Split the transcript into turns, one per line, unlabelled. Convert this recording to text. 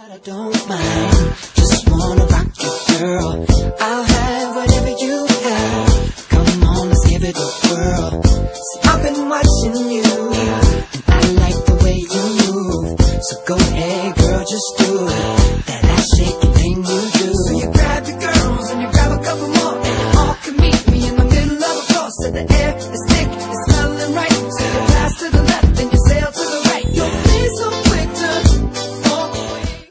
I don't mind, just wanna rock you, girl. I'll have whatever you have. Come on, let's give it a whirl. See, I've been watching you, and I like the way you move. So go ahead, girl, just do it. That ass shaking thing you do. So you grab your girls and you grab a couple more, and you all can meet me in the middle of the floor. Set the air.